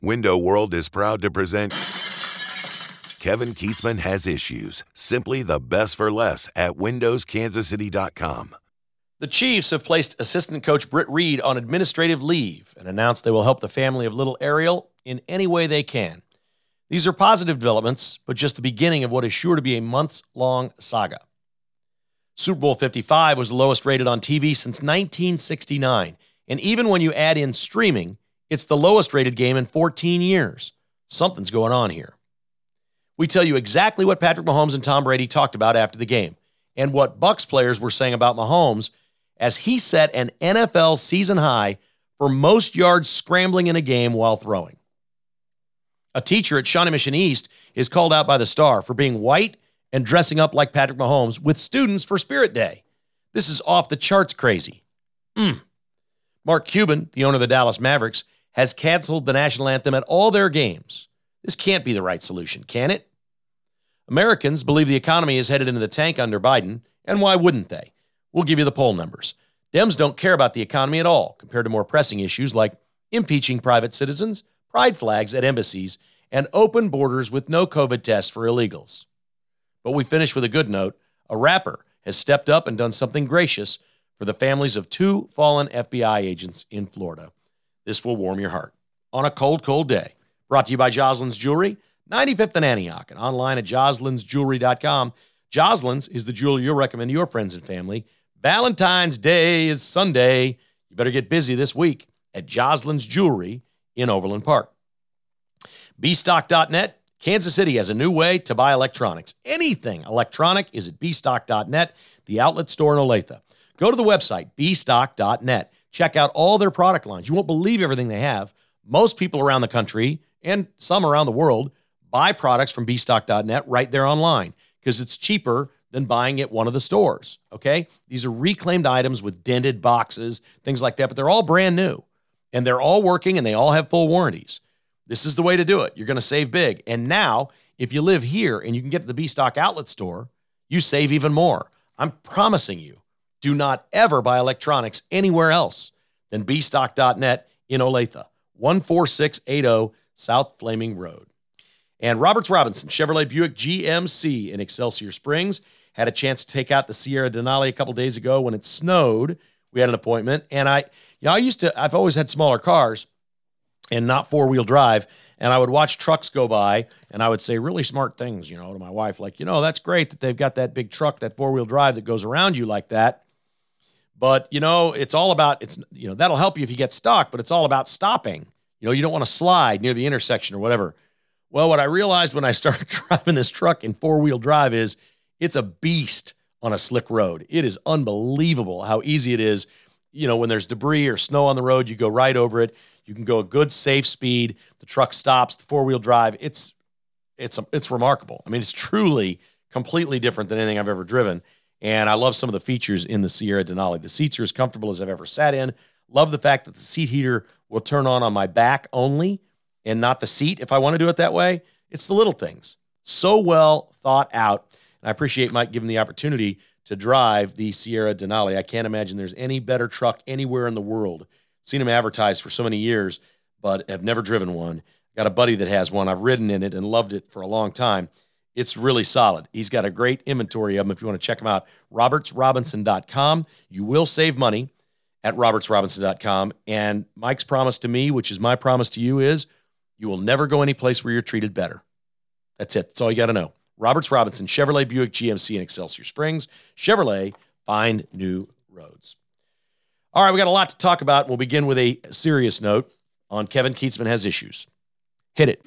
Window World is proud to present Kevin Kietzman Has Issues. Simply the best for less at windowskansascity.com. The Chiefs have placed assistant coach Britt Reed on administrative leave and announced they will help the family of little Ariel in any way they can. These are positive developments, but just the beginning of what is sure to be a months-long saga. Super Bowl 55 was the lowest rated on TV since 1969, and even when you add in streaming, it's the lowest rated game in 14 years. Something's going on here. We tell you exactly what Patrick Mahomes and Tom Brady talked about after the game and what Bucs players were saying about Mahomes as he set an NFL season high for most yards scrambling in a game while throwing. A teacher at Shawnee Mission East is called out by the Star for being white and dressing up like Patrick Mahomes with students for Spirit Day. This is off the charts crazy. Mark Cuban, the owner of the Dallas Mavericks, has canceled the national anthem at all their games. This can't be the right solution, can it? Americans believe the economy is headed into the tank under Biden, and why wouldn't they? We'll give you the poll numbers. Dems don't care about the economy at all compared to more pressing issues like impeaching private citizens, pride flags at embassies, and open borders with no COVID tests for illegals. But we finish with a good note. A rapper has stepped up and done something gracious for the families of 2 fallen FBI agents in Florida. This will warm your heart on a cold, cold day. Brought to you by Joslin's Jewelry, 95th and Antioch, and online at joslinsjewelry.com. Joslin's is the jeweler you'll recommend to your friends and family. Valentine's Day is Sunday. You better get busy this week at Joslin's Jewelry in Overland Park. Bstock.net. Kansas City has a new way to buy electronics. Anything electronic is at bstock.net, the outlet store in Olathe. Go to the website, bstock.net. Check out all their product lines. You won't believe everything they have. Most people around the country, and some around the world, buy products from bstock.net right there online because it's cheaper than buying at one of the stores, okay? These are reclaimed items with dented boxes, things like that, but they're all brand new, and they're all working, and they all have full warranties. This is the way to do it. You're going to save big. And now, if you live here and you can get to the B-Stock outlet store, you save even more. I'm promising you, do not ever buy electronics anywhere else than bstock.net in Olathe, 14680 South Flaming Road. And Roberts Robinson, Chevrolet Buick GMC in Excelsior Springs, had a chance to take out the Sierra Denali a couple days ago when it snowed. We had an appointment, and I've always had smaller cars and not four-wheel drive, and I would watch trucks go by, and I would say really smart things, to my wife, like, that's great that they've got that big truck, that four-wheel drive that goes around you like that. But, it's all about, that'll help you if you get stuck, but it's all about stopping. You don't want to slide near the intersection or whatever. Well, what I realized when I started driving this truck in four-wheel drive is it's a beast on a slick road. It is unbelievable how easy it is. When there's debris or snow on the road, you go right over it. You can go a good, safe speed. The truck stops, the four-wheel drive. It's remarkable. I mean, it's truly completely different than anything I've ever driven. And I love some of the features in the Sierra Denali. The seats are as comfortable as I've ever sat in. Love the fact that the seat heater will turn on my back only and not the seat if I want to do it that way. It's the little things. So well thought out. And I appreciate Mike giving the opportunity to drive the Sierra Denali. I can't imagine there's any better truck anywhere in the world. Seen him advertised for so many years, but have never driven one. Got a buddy that has one. I've ridden in it and loved it for a long time. It's really solid. He's got a great inventory of them. If you want to check them out, robertsrobinson.com. You will save money at robertsrobinson.com. And Mike's promise to me, which is my promise to you, is you will never go any place where you're treated better. That's it. That's all you got to know. Roberts Robinson, Chevrolet Buick GMC in Excelsior Springs. Chevrolet, find new roads. All right, we got a lot to talk about. We'll begin with a serious note on Kevin Kietzman Has Issues. Hit it.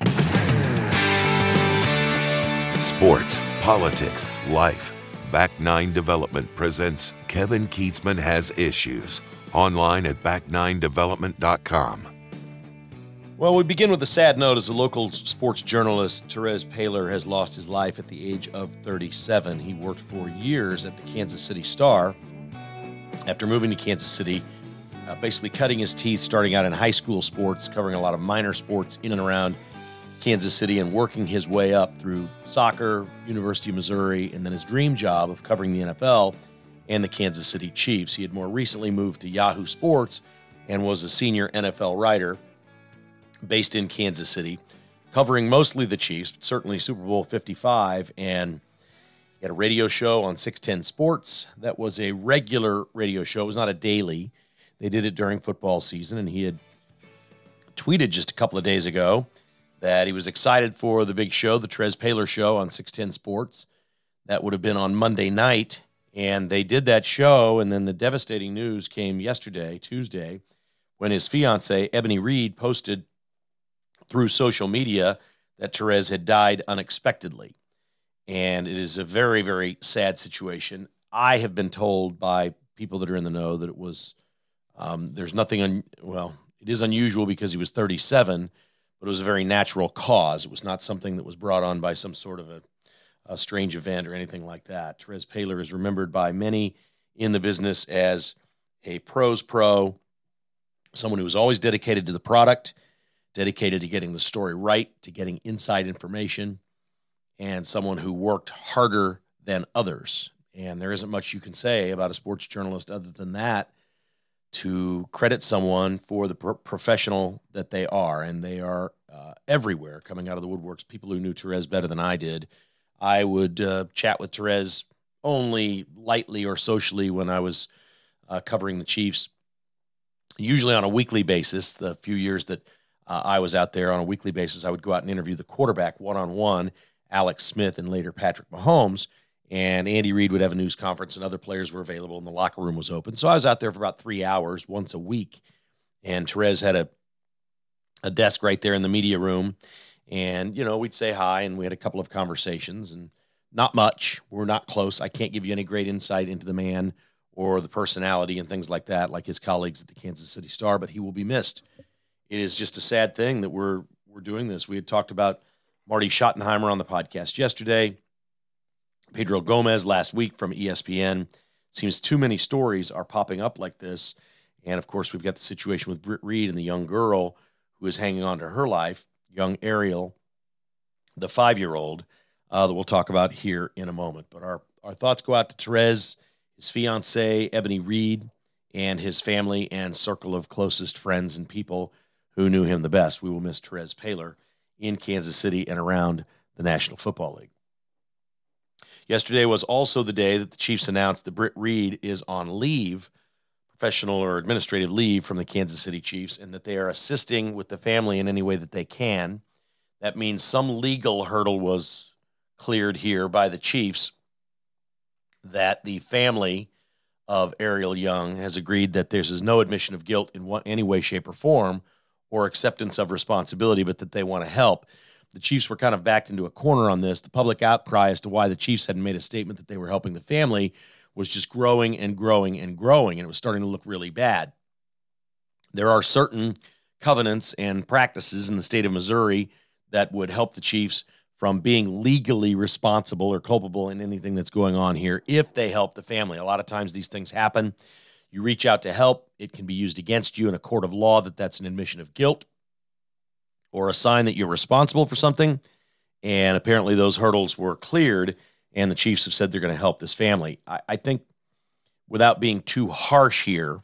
Sports, politics, life. Back Nine Development presents Kevin Kietzman Has Issues. Online at back9development.com. Well, we begin with a sad note as the local sports journalist, Therese Paylor, has lost his life at the age of 37. He worked for years at the Kansas City Star. After moving to Kansas City, basically cutting his teeth, starting out in high school sports, covering a lot of minor sports in and around Kansas City, and working his way up through soccer, University of Missouri, and then his dream job of covering the NFL and the Kansas City Chiefs. He had more recently moved to Yahoo Sports and was a senior NFL writer. based in Kansas City, covering mostly the Chiefs, but certainly Super Bowl 55, and he had a radio show on 610 Sports. That was a regular radio show. It was not a daily. They did it during football season, and he had tweeted just a couple of days ago that he was excited for the big show, the Terez Paylor Show on 610 Sports. That would have been on Monday night, and they did that show, and then the devastating news came yesterday, Tuesday, when his fiancée, Ebony Reed, posted through social media that Terez had died unexpectedly. And it is a very, very sad situation. I have been told by people that are in the know that it was, there's nothing, it is unusual because he was 37, but it was a very natural cause. It was not something that was brought on by some sort of a strange event or anything like that. Terez Paylor is remembered by many in the business as a pros pro, someone who was always dedicated to the product, dedicated to getting the story right, to getting inside information, and someone who worked harder than others. And there isn't much you can say about a sports journalist other than that to credit someone for the professional that they are. And they are everywhere coming out of the woodworks. People who knew Terez better than I did. I would chat with Terez only lightly or socially when I was covering the Chiefs, usually on a weekly basis. The few years that I was out there on a weekly basis, I would go out and interview the quarterback one-on-one, Alex Smith and later Patrick Mahomes, and Andy Reid would have a news conference and other players were available and the locker room was open. So I was out there for about 3 hours once a week, and Terez had a desk right there in the media room, and, we'd say hi, and we had a couple of conversations, and not much. We're not close. I can't give you any great insight into the man or the personality and things like that, like his colleagues at the Kansas City Star, but he will be missed. It is just a sad thing that we're doing this. We had talked about Marty Schottenheimer on the podcast yesterday, Pedro Gomez last week from ESPN. Seems too many stories are popping up like this. And, of course, we've got the situation with Britt Reed and the young girl who is hanging on to her life, young Ariel, the 5-year-old, that we'll talk about here in a moment. But our thoughts go out to Terez, his fiancée, Ebony Reed, and his family and circle of closest friends and people who knew him the best. We will miss Terez Paylor in Kansas City and around the National Football League. Yesterday was also the day that the Chiefs announced that Britt Reed is on leave, professional or administrative leave from the Kansas City Chiefs, and that they are assisting with the family in any way that they can. That means some legal hurdle was cleared here by the Chiefs, that the family of Ariel Young has agreed that there's no admission of guilt in any way, shape, or form, or acceptance of responsibility, but that they want to help. The Chiefs were kind of backed into a corner on this. The public outcry as to why the Chiefs hadn't made a statement that they were helping the family was just growing and growing and growing, and it was starting to look really bad. There are certain covenants and practices in the state of Missouri that would help the Chiefs from being legally responsible or culpable in anything that's going on here if they help the family. A lot of times these things happen. You reach out to help, it can be used against you in a court of law that that's an admission of guilt or a sign that you're responsible for something. And apparently those hurdles were cleared, and the Chiefs have said they're going to help this family. I think without being too harsh here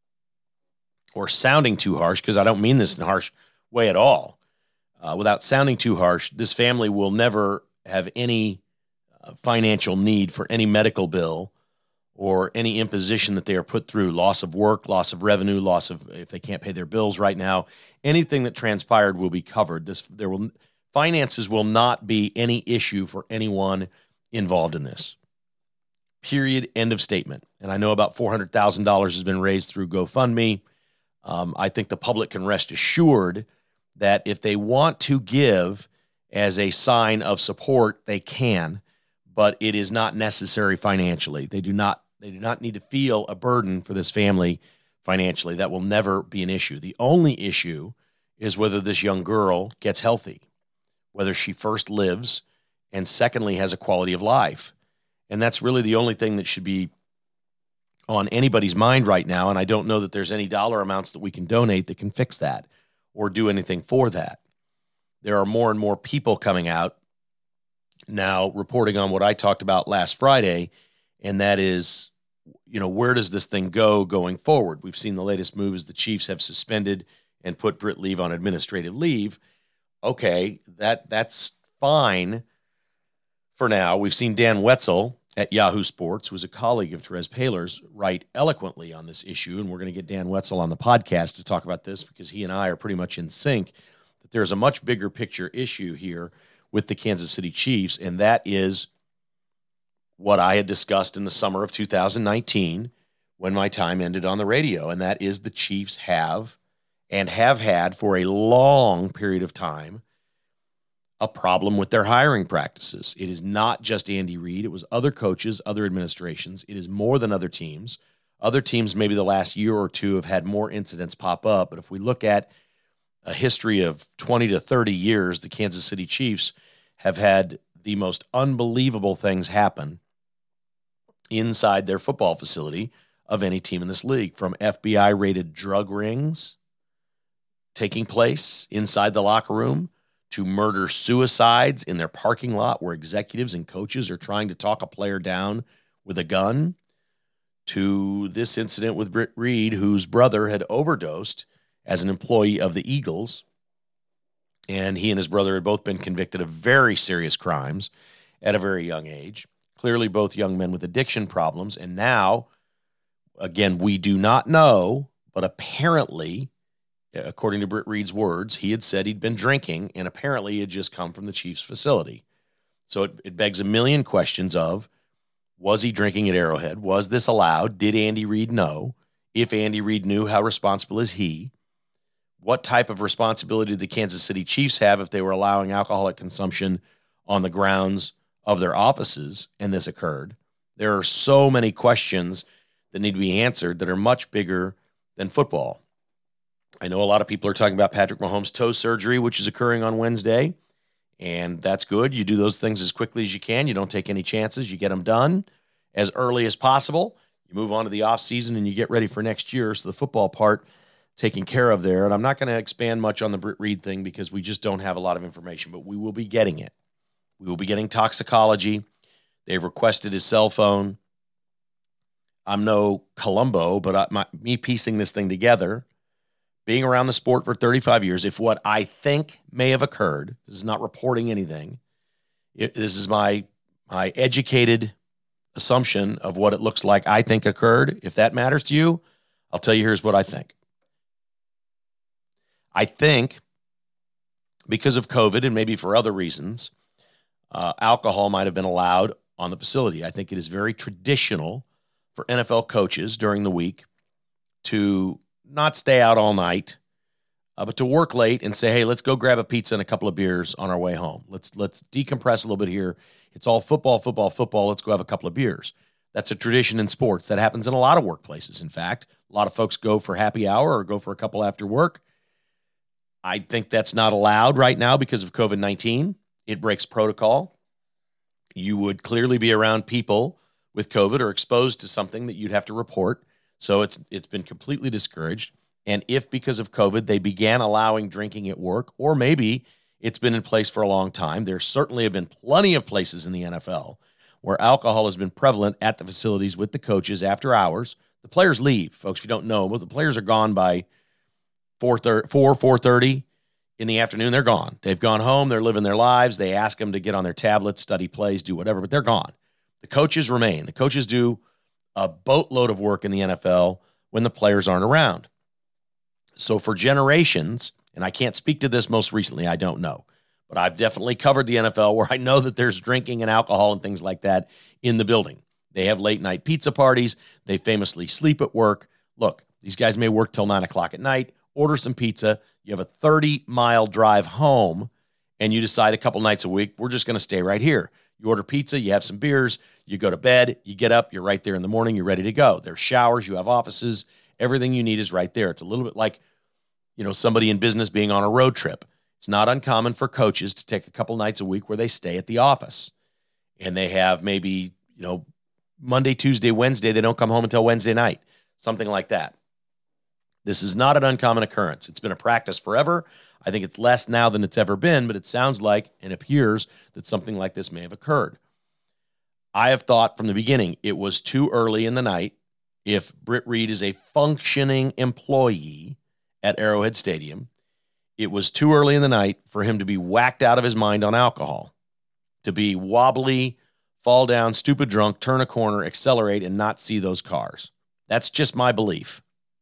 or sounding too harsh, because I don't mean this in a harsh way at all, without sounding too harsh, this family will never have any financial need for any medical bill or any imposition that they are put through, loss of work, loss of revenue, loss of, if they can't pay their bills right now, anything that transpired will be covered. Finances will not be any issue for anyone involved in this. Period. End of statement. And I know about $400,000 has been raised through GoFundMe. I think the public can rest assured that if they want to give as a sign of support, they can, but it is not necessary financially. They do not need to feel a burden for this family financially. That will never be an issue. The only issue is whether this young girl gets healthy, whether she first lives and secondly has a quality of life. And that's really the only thing that should be on anybody's mind right now. And I don't know that there's any dollar amounts that we can donate that can fix that or do anything for that. There are more and more people coming out now reporting on what I talked about last Friday, and that is, where does this thing go going forward? We've seen the latest move is the Chiefs have suspended and put Britt Leave on administrative leave. Okay, that's fine for now. We've seen Dan Wetzel at Yahoo Sports, who's a colleague of Terez Paylor's, write eloquently on this issue, and we're going to get Dan Wetzel on the podcast to talk about this because he and I are pretty much in sync that there's a much bigger picture issue here with the Kansas City Chiefs, and that is what I had discussed in the summer of 2019 when my time ended on the radio, and that is the Chiefs have had for a long period of time a problem with their hiring practices. It is not just Andy Reid. It was other coaches, other administrations. It is more than other teams. Other teams, maybe the last year or two, have had more incidents pop up. But if we look at a history of 20 to 30 years, the Kansas City Chiefs have had the most unbelievable things happen inside their football facility of any team in this league, from FBI-rated drug rings taking place inside the locker room to murder-suicides in their parking lot where executives and coaches are trying to talk a player down with a gun, to this incident with Britt Reid, whose brother had overdosed as an employee of the Eagles, and he and his brother had both been convicted of very serious crimes at a very young age. Clearly both young men with addiction problems, and now, again, we do not know, but apparently, according to Britt Reid's words, he had said he'd been drinking, and apparently he had just come from the Chiefs facility. So it begs a million questions of, was he drinking at Arrowhead? Was this allowed? Did Andy Reid know? If Andy Reid knew, how responsible is he? What type of responsibility did the Kansas City Chiefs have if they were allowing alcoholic consumption on the grounds of their offices and this occurred? There are so many questions that need to be answered that are much bigger than football. I know a lot of people are talking about Patrick Mahomes' toe surgery, which is occurring on Wednesday, and that's good. You do those things as quickly as you can. You don't take any chances. You get them done as early as possible. You move on to the offseason, and you get ready for next year. So the football part taken care of there. And I'm not going to expand much on the Britt Reid thing because we just don't have a lot of information, but we will be getting it. We will be getting toxicology. They've requested his cell phone. I'm no Columbo, but me piecing this thing together, being around the sport for 35 years, if what I think may have occurred, this is not reporting anything, this is my educated assumption of what it looks like I think occurred. If that matters to you, I'll tell you here's what I think. I think because of COVID and maybe for other reasons, alcohol might have been allowed on the facility. I think it is very traditional for NFL coaches during the week to not stay out all night, but to work late and say, hey, let's go grab a pizza and a couple of beers on our way home. Let's decompress a little bit here. It's all football. Let's go have a couple of beers. That's a tradition in sports. That happens in a lot of workplaces, in fact. A lot of folks go for happy hour or go for a couple after work. I think that's not allowed right now because of COVID-19. It breaks protocol. You would clearly be around people with COVID or exposed to something that you'd have to report. So it's been completely discouraged. And if because of COVID they began allowing drinking at work, or maybe it's been in place for a long time, there certainly have been plenty of places in the NFL where alcohol has been prevalent at the facilities with the coaches after hours. The players leave, folks, if you don't know, but the players are gone by 4:30 in the afternoon. They're gone. They've gone home. They're living their lives. They ask them to get on their tablets, study plays, do whatever, but they're gone. The coaches remain. The coaches do a boatload of work in the NFL when the players aren't around. So for generations, and I can't speak to this most recently, I don't know, but I've definitely covered the NFL where I know that there's drinking and alcohol and things like that in the building. They have late night pizza parties. They famously sleep at work. Look, these guys may work till 9 o'clock at night, order some pizza. You have a 30-mile drive home, and you decide a couple nights a week, we're just going to stay right here. You order pizza, you have some beers, you go to bed, you get up, you're right there in the morning, you're ready to go. There's showers, you have offices, everything you need is right there. It's a little bit like, somebody in business being on a road trip. It's not uncommon for coaches to take a couple nights a week where they stay at the office. And they have maybe, Monday, Tuesday, Wednesday, they don't come home until Wednesday night, something like that. This is not an uncommon occurrence. It's been a practice forever. I think it's less now than it's ever been, but it sounds like and appears that something like this may have occurred. I have thought from the beginning it was too early in the night. If Britt Reid is a functioning employee at Arrowhead Stadium. It was too early in the night for him to be whacked out of his mind on alcohol, to be wobbly, fall down, stupid drunk, turn a corner, accelerate, and not see those cars. That's just my belief.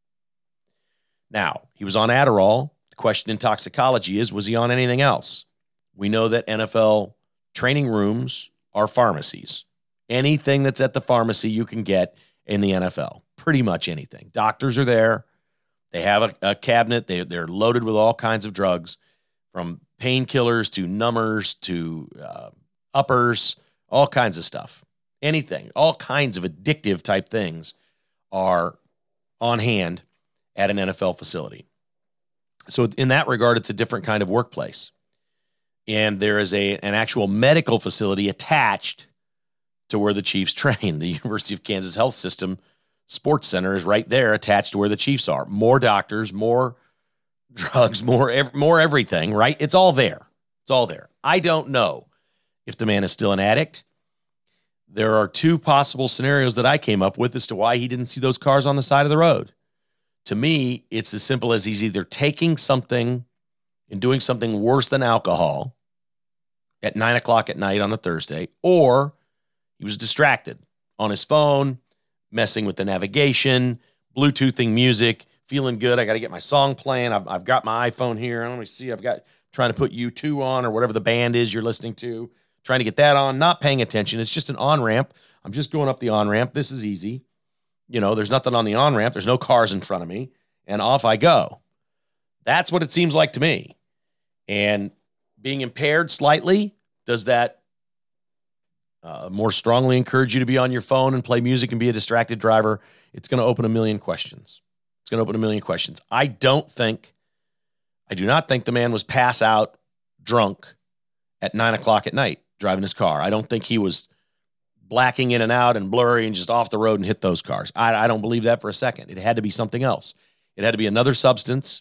Now, he was on Adderall. The question in toxicology is, was he on anything else? We know that NFL training rooms are pharmacies. Anything that's at the pharmacy you can get in the NFL. Pretty much anything. Doctors are there. They have a cabinet. They're loaded with all kinds of drugs, from painkillers to numbers to uppers, all kinds of stuff. Anything, all kinds of addictive type things are on hand at an NFL facility. So in that regard, it's a different kind of workplace. And there is an actual medical facility attached to where the Chiefs train. The University of Kansas Health System Sports Center is right there attached to where the Chiefs are. More doctors, more drugs, more everything, right? It's all there. It's all there. I don't know if the man is still an addict. There are two possible scenarios that I came up with as to why he didn't see those cars on the side of the road. To me, it's as simple as he's either taking something and doing something worse than alcohol at 9 o'clock at night on a Thursday, or he was distracted on his phone, messing with the navigation, Bluetoothing music, feeling good. I got to get my song playing. I've got my iPhone here. Let me see. Trying to put U2 on or whatever the band is you're listening to, trying to get that on, not paying attention. It's just an on-ramp. I'm just going up the on-ramp. This is easy. There's nothing on the on-ramp. There's no cars in front of me, and off I go. That's what it seems like to me. And being impaired slightly, does that more strongly encourage you to be on your phone and play music and be a distracted driver? It's going to open a million questions. I do not think the man was pass out drunk at 9 o'clock at night driving his car. I don't think he was blacking in and out and blurry and just off the road and hit those cars. I don't believe that for a second. It had to be something else. It had to be another substance.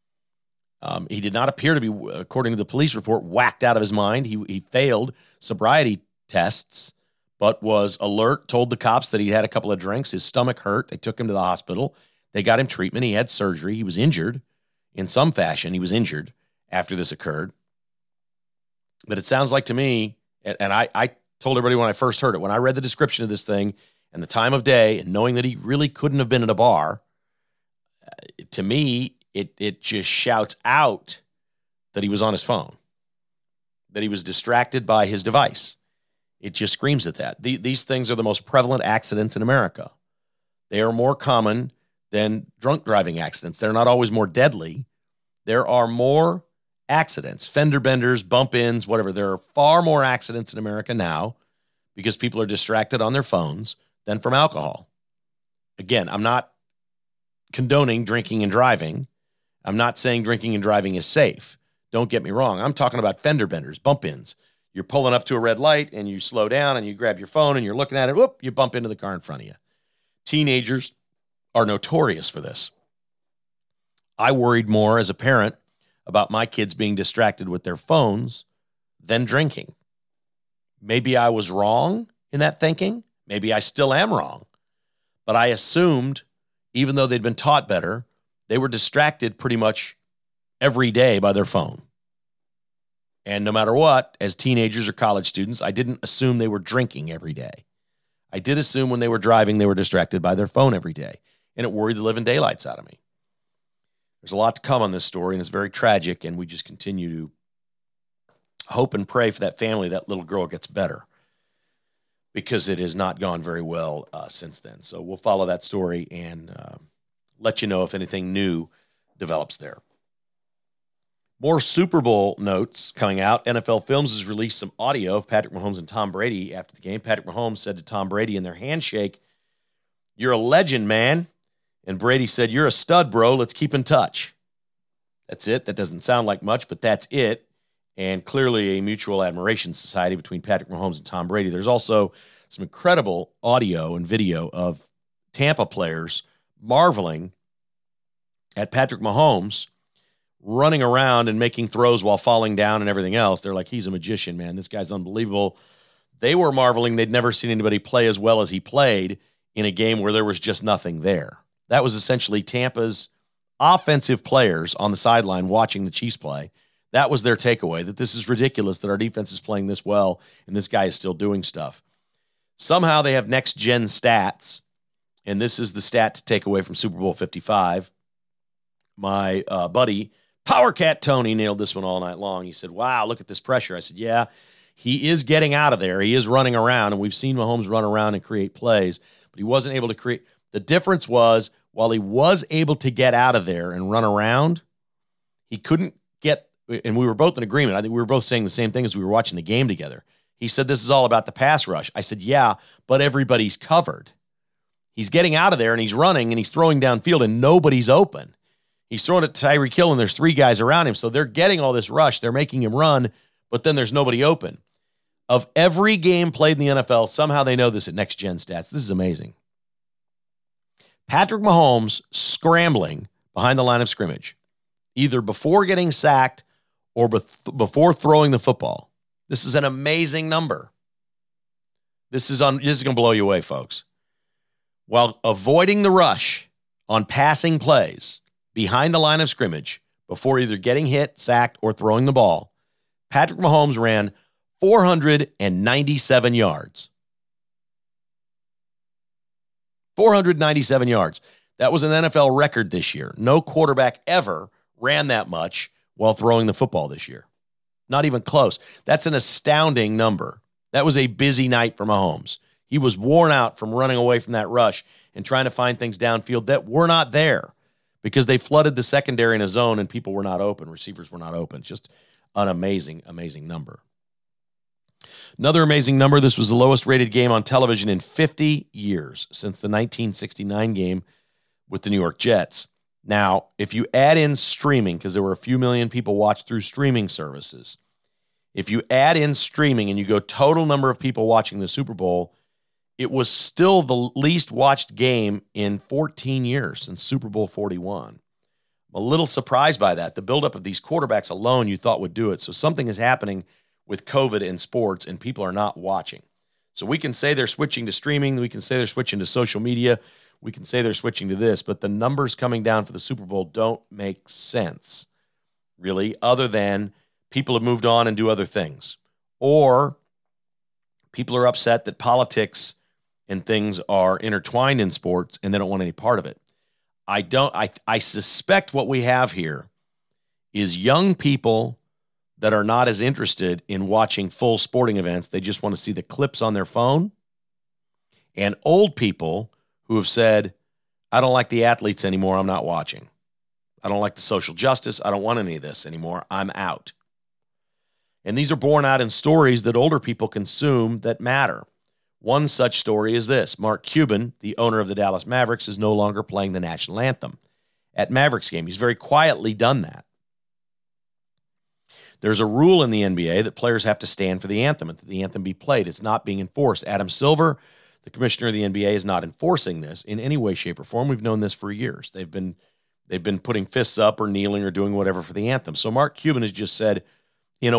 He did not appear to be, according to the police report, whacked out of his mind. He failed sobriety tests, but was alert, told the cops that he had a couple of drinks. His stomach hurt. They took him to the hospital. They got him treatment. He had surgery. He was injured in some fashion. He was injured after this occurred. But it sounds like to me, and I told everybody when I first heard it, when I read the description of this thing and the time of day and knowing that he really couldn't have been at a bar, to me, it just shouts out that he was on his phone, that he was distracted by his device. It just screams at that. These things are the most prevalent accidents in America. They are more common than drunk driving accidents. They're not always more deadly. There are more accidents, fender benders, bump-ins, whatever. There are far more accidents in America now because people are distracted on their phones than from alcohol. Again, I'm not condoning drinking and driving. I'm not saying drinking and driving is safe. Don't get me wrong. I'm talking about fender benders, bump-ins. You're pulling up to a red light and you slow down and you grab your phone and you're looking at it. Whoop, you bump into the car in front of you. Teenagers are notorious for this. I worried more as a parent about my kids being distracted with their phones than drinking. Maybe I was wrong in that thinking. Maybe I still am wrong. But I assumed, even though they'd been taught better, they were distracted pretty much every day by their phone. And no matter what, as teenagers or college students, I didn't assume they were drinking every day. I did assume when they were driving, they were distracted by their phone every day. And it worried the living daylights out of me. There's a lot to come on this story, and it's very tragic, and we just continue to hope and pray for that family, that little girl gets better, because it has not gone very well since then. So we'll follow that story and let you know if anything new develops there. More Super Bowl notes coming out. NFL Films has released some audio of Patrick Mahomes and Tom Brady after the game. Patrick Mahomes said to Tom Brady in their handshake, "You're a legend, man." And Brady said, "You're a stud, bro. Let's keep in touch." That's it. That doesn't sound like much, but that's it. And clearly a mutual admiration society between Patrick Mahomes and Tom Brady. There's also some incredible audio and video of Tampa players marveling at Patrick Mahomes running around and making throws while falling down and everything else. They're like, he's a magician, man. This guy's unbelievable. They were marveling. They'd never seen anybody play as well as he played in a game where there was just nothing there. That was essentially Tampa's offensive players on the sideline watching the Chiefs play. That was their takeaway, that this is ridiculous that our defense is playing this well and this guy is still doing stuff. Somehow they have next-gen stats, and this is the stat to take away from Super Bowl 55. My buddy, Power Cat Tony, nailed this one all night long. He said, wow, look at this pressure. I said, yeah, he is getting out of there. He is running around, and we've seen Mahomes run around and create plays, but he wasn't able to create. The difference was, while he was able to get out of there and run around, he couldn't get, and we were both in agreement. I think we were both saying the same thing as we were watching the game together. He said, this is all about the pass rush. I said, yeah, but everybody's covered. He's getting out of there, and he's running, and he's throwing downfield, and nobody's open. He's throwing it to Tyreek Hill, and there's 3 guys around him, so they're getting all this rush. They're making him run, but then there's nobody open. Of every game played in the NFL, somehow they know this at Next Gen Stats. This is amazing. Patrick Mahomes scrambling behind the line of scrimmage, either before getting sacked or before throwing the football. This is an amazing number. This is going to blow you away, folks. While avoiding the rush on passing plays behind the line of scrimmage before either getting hit, sacked, or throwing the ball, Patrick Mahomes ran 497 yards. 497 yards. That was an NFL record this year. No quarterback ever ran that much while throwing the football this year. Not even close. That's an astounding number. That was a busy night for Mahomes. He was worn out from running away from that rush and trying to find things downfield that were not there because they flooded the secondary in a zone and people were not open. Receivers were not open. It's just an amazing, amazing number. Another amazing number, this was the lowest rated game on television in 50 years since the 1969 game with the New York Jets. Now, if you add in streaming, because there were a few million people watched through streaming services, if you add in streaming and you go total number of people watching the Super Bowl, it was still the least watched game in 14 years since Super Bowl 41. I'm a little surprised by that. The buildup of these quarterbacks alone you thought would do it. So something is happening with COVID in sports, and people are not watching. So we can say they're switching to streaming. We can say they're switching to social media. We can say they're switching to this, but the numbers coming down for the Super Bowl don't make sense, really, other than people have moved on and do other things. Or people are upset that politics and things are intertwined in sports and they don't want any part of it. I suspect what we have here is young people that are not as interested in watching full sporting events. They just want to see the clips on their phone. And old people who have said, I don't like the athletes anymore, I'm not watching. I don't like the social justice, I don't want any of this anymore, I'm out. And these are borne out in stories that older people consume that matter. One such story is this. Mark Cuban, the owner of the Dallas Mavericks, is no longer playing the national anthem at Mavericks game. He's very quietly done that. There's a rule in the NBA that players have to stand for the anthem and that the anthem be played. It's not being enforced. Adam Silver, the commissioner of the NBA, is not enforcing this in any way, shape, or form. We've known this for years. They've been putting fists up or kneeling or doing whatever for the anthem. So Mark Cuban has just said, in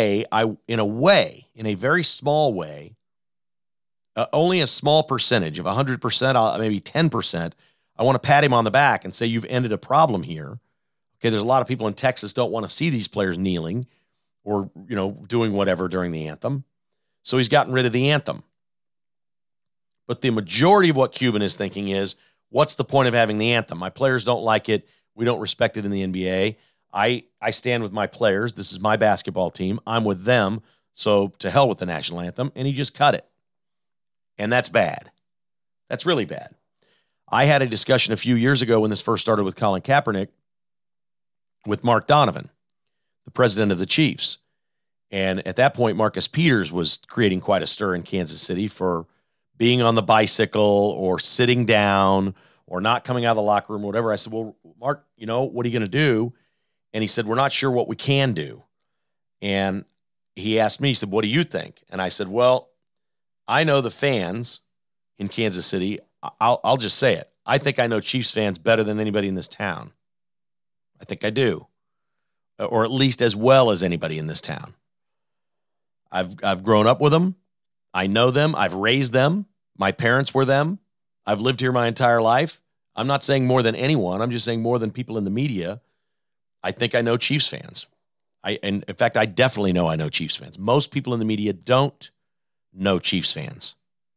a very small way, only a small percentage of 100%, maybe 10%, I want to pat him on the back and say, you've ended a problem here. Okay, there's a lot of people in Texas don't want to see these players kneeling or, doing whatever during the anthem. So he's gotten rid of the anthem. But the majority of what Cuban is thinking is, what's the point of having the anthem? My players don't like it. We don't respect it in the NBA. I stand with my players. This is my basketball team. I'm with them. So to hell with the national anthem. And he just cut it. And that's bad. That's really bad. I had a discussion a few years ago when this first started with Colin Kaepernick with Mark Donovan, the president of the Chiefs. And at that point, Marcus Peters was creating quite a stir in Kansas City for being on the bicycle or sitting down or not coming out of the locker room or whatever. I said, well, Mark, what are you going to do? And he said, we're not sure what we can do. And he asked me, he said, what do you think? And I said, well, I know the fans in Kansas City. I'll just say it. I think I know Chiefs fans better than anybody in this town. I think I do. Or at least as well as anybody in this town. I've grown up with them. I know them. I've raised them. My parents were them. I've lived here my entire life. I'm not saying more than anyone. I'm just saying more than people in the media. I think I know Chiefs fans. And in fact, I definitely know I know Chiefs fans. Most people in the media don't know Chiefs fans.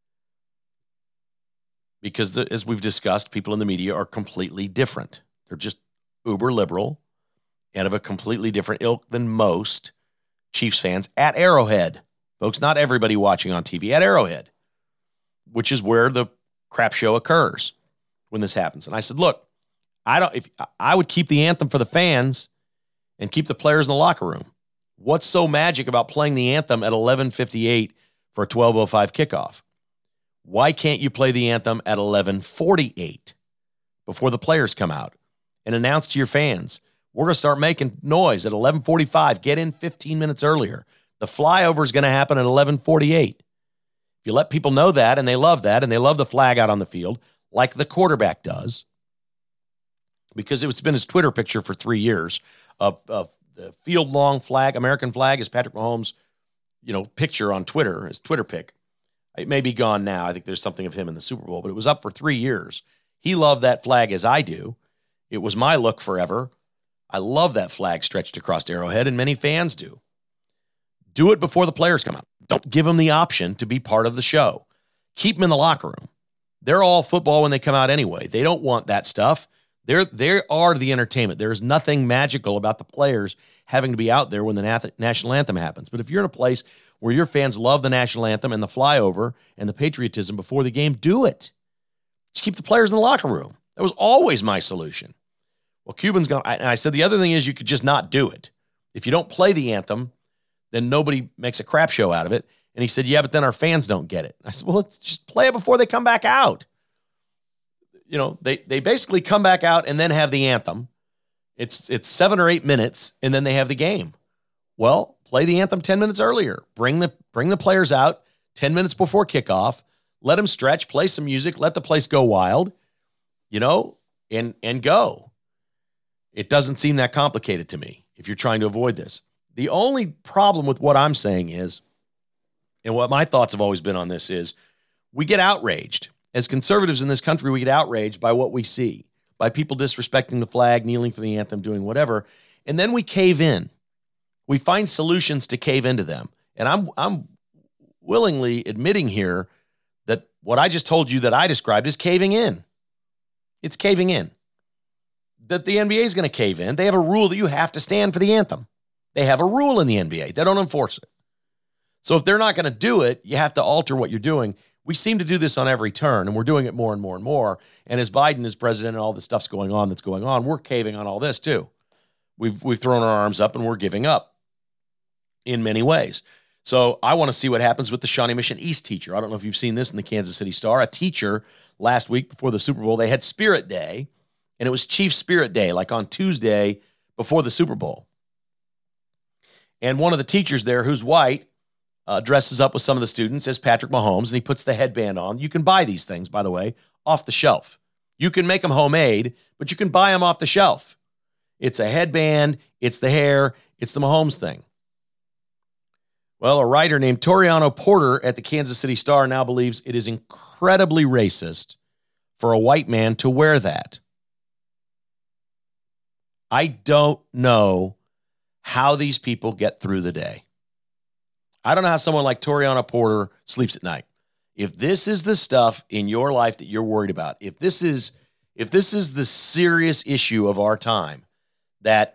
Because as we've discussed, people in the media are completely different. They're just uber liberal and of a completely different ilk than most Chiefs fans at Arrowhead. Folks, not everybody watching on TV, at Arrowhead, which is where the crap show occurs when this happens. And I said, look, if I would keep the anthem for the fans and keep the players in the locker room. What's so magic about playing the anthem at 11:58 for a 12:05 kickoff? Why can't you play the anthem at 11:48 before the players come out and announce to your fans, we're going to start making noise at 11:45. Get in 15 minutes earlier. The flyover is going to happen at 11:48. If you let people know that, and they love that, and they love the flag out on the field, like the quarterback does, because it's been his Twitter picture for 3 years of the field-long flag, American flag, is Patrick Mahomes' picture on Twitter, his Twitter pic. It may be gone now. I think there's something of him in the Super Bowl, but it was up for 3 years. He loved that flag as I do. It was my look forever. I love that flag stretched across Arrowhead, and many fans do. Do it before the players come out. Don't give them the option to be part of the show. Keep them in the locker room. They're all football when they come out anyway. They don't want that stuff. They are the entertainment. There's nothing magical about the players having to be out there when the national anthem happens. But if you're in a place where your fans love the national anthem and the flyover and the patriotism before the game, do it. Just keep the players in the locker room. That was always my solution. Well, Cuban's going, and I said the other thing is you could just not do it. If you don't play the anthem, then nobody makes a crap show out of it. And he said, yeah, but then our fans don't get it. I said, well, let's just play it before they come back out. They basically come back out and then have the anthem. It's 7 or 8 minutes, and then they have the game. Well, play the anthem 10 minutes earlier. Bring the players out 10 minutes before kickoff. Let them stretch, play some music, let the place go wild, and go. It doesn't seem that complicated to me if you're trying to avoid this. The only problem with what I'm saying is, and what my thoughts have always been on this is, we get outraged. As conservatives in this country, we get outraged by what we see, by people disrespecting the flag, kneeling for the anthem, doing whatever, and then we cave in. We find solutions to cave into them. And I'm willingly admitting here that what I just told you that I described is caving in. It's caving in. That the NBA is going to cave in. They have a rule that you have to stand for the anthem. They have a rule in the NBA. They don't enforce it. So if they're not going to do it, you have to alter what you're doing. We seem to do this on every turn, and we're doing it more and more and more. And as Biden is president and all the stuff's going on that's going on, we're caving on all this too. We've thrown our arms up and we're giving up in many ways. So I want to see what happens with the Shawnee Mission East teacher. I don't know if you've seen this in the Kansas City Star. A teacher last week before the Super Bowl, they had Spirit Day, and it was Chief Spirit Day, like on Tuesday before the Super Bowl. And one of the teachers there, who's white, dresses up with some of the students as Patrick Mahomes, and he puts the headband on. You can buy these things, by the way, off the shelf. You can make them homemade, but you can buy them off the shelf. It's a headband, it's the hair, it's the Mahomes thing. Well, a writer named Toriano Porter at the Kansas City Star now believes it is incredibly racist for a white man to wear that. I don't know how these people get through the day. I don't know how someone like Toriano Porter sleeps at night. If this is the stuff in your life that you're worried about, if this is the serious issue of our time, that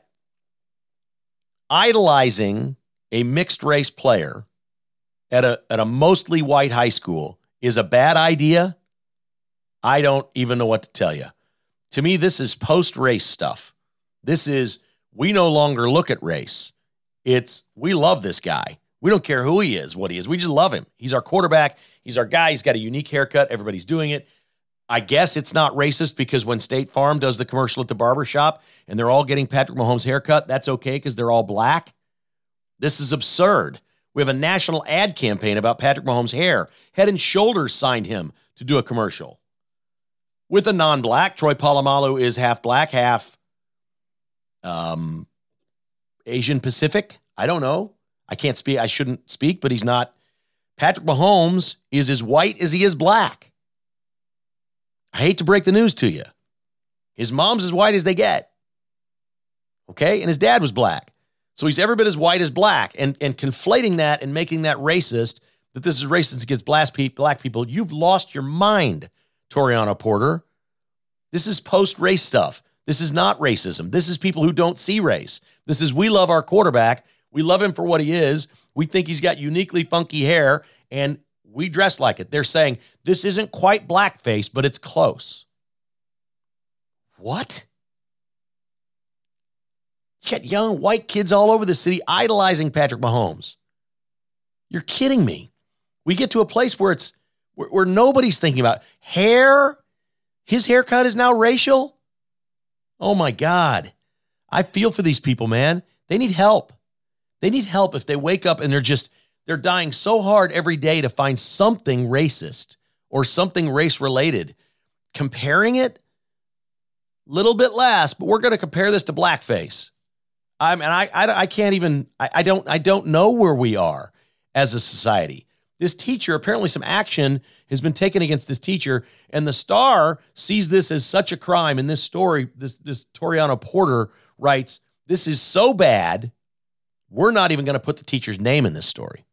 idolizing a mixed race player at a mostly white high school is a bad idea, I don't even know what to tell you. To me, this is post-race stuff. This is, we no longer look at race. It's, we love this guy. We don't care who he is, what he is. We just love him. He's our quarterback. He's our guy. He's got a unique haircut. Everybody's doing it. I guess it's not racist because when State Farm does the commercial at the barbershop and they're all getting Patrick Mahomes' haircut, that's okay because they're all black. This is absurd. We have a national ad campaign about Patrick Mahomes' hair. Head & Shoulders signed him to do a commercial with a non-black. Troy Polamalu is half black, half Asian Pacific. I don't know. I can't speak. I shouldn't speak, but he's not. Patrick Mahomes is as white as he is black. I hate to break the news to you. His mom's as white as they get. Okay? And his dad was black. So he's every bit as white as black. And conflating that and making that racist, that this is racist against black people, you've lost your mind, Toriano Porter. This is post-race stuff. This is not racism. This is people who don't see race. This is, we love our quarterback. We love him for what he is. We think he's got uniquely funky hair, and we dress like it. They're saying, this isn't quite blackface, but it's close. What? You got young white kids all over the city idolizing Patrick Mahomes. You're kidding me. We get to a place where where nobody's thinking about hair. His haircut is now racial. Oh my God. I feel for these people, man. They need help. They need help if they wake up and they're dying so hard every day to find something racist or something race related. Comparing it, little bit less, but we're going to compare this to blackface. I can't even, I don't know where we are as a society. This teacher, apparently some action has been taken against this teacher, and the Star sees this as such a crime. In this story, this Toriano Porter writes, this is so bad, we're not even going to put the teacher's name in this story.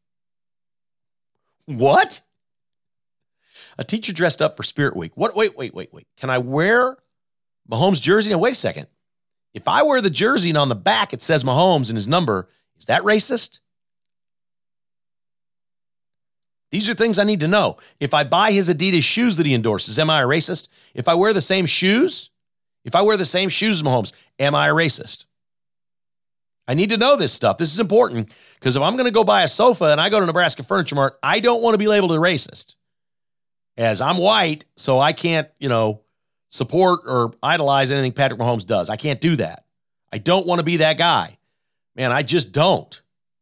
What? A teacher dressed up for Spirit Week. What? Wait. Can I wear Mahomes' jersey? Now, wait a second. If I wear the jersey and on the back it says Mahomes and his number, is that racist? These are things I need to know. If I buy his Adidas shoes that he endorses, am I a racist? If I wear the same shoes as Mahomes, am I a racist? I need to know this stuff. This is important because if I'm going to go buy a sofa and I go to Nebraska Furniture Mart, I don't want to be labeled a racist. As I'm white, so I can't, support or idolize anything Patrick Mahomes does. I can't do that. I don't want to be that guy. Man, I just don't.